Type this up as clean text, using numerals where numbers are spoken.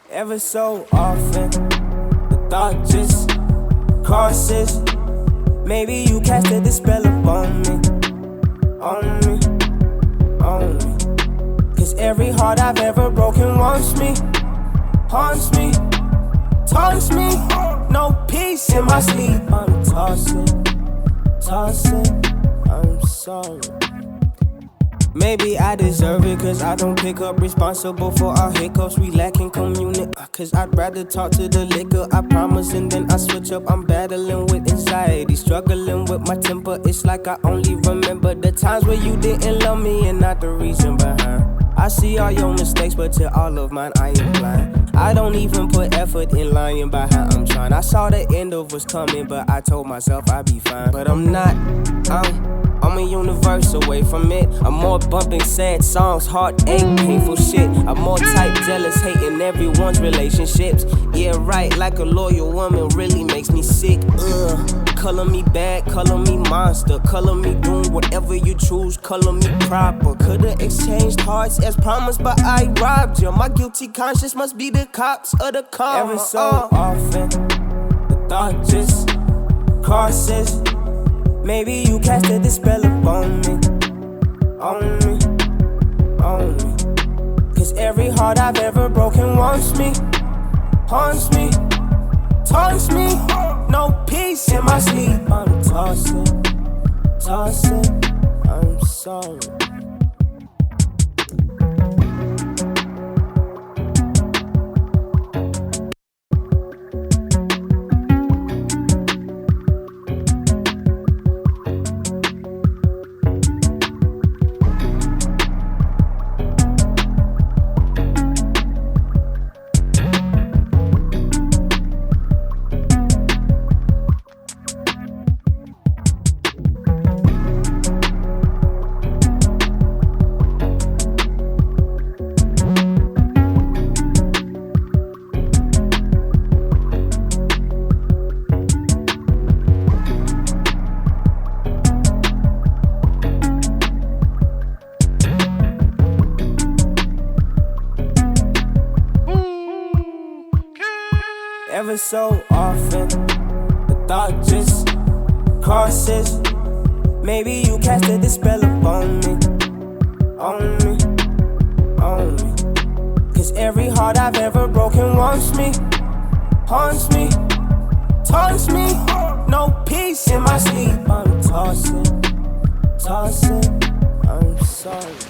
Ever so often, the thought just crosses. Maybe you casted the spell upon me, on me, on me. Cause every heart I've ever broken wants me, haunts me, taunts me. No peace in my sleep. I'm tossing, tossing, I'm sorry. Maybe I deserve it, cause I don't pick up, responsible for our hiccups. We lacking community, cause I'd rather talk to the liquor. I promise and then I switch up. I'm battling with anxiety, struggling with my temper. It's like I only remember the times where you didn't love me and not the reason behind. I see all your mistakes, but to all of mine I am blind. I don't even put effort in lying about how I'm trying. I saw the end of what's coming, but I told myself I'd be fine. But I'm not, I'm a universe away from it. I'm more bumping sad songs, heartache, painful shit. I'm more type jealous, hating everyone's relationships. Yeah, right, like a loyal woman really makes me sick. Color me bad, color me monster, color me doing whatever you choose, color me proper. Could've exchanged hearts as promised, but I robbed you. My guilty conscience must be the cops of the karma. Ever so often, the thought just crosses. Maybe you casted the spell upon me, on me, on me. Cause every heart I've ever broken wants me, haunts me, taunts me. No peace in my sleep. I'm tossing, tossing, I'm sorry. Ever so often, the thought just crosses. Maybe you casted the spell upon me, on me, on me. Cause every heart I've ever broken wants me, haunts me, taunts me. No peace in my sleep. I'm tossing, tossing, I'm sorry.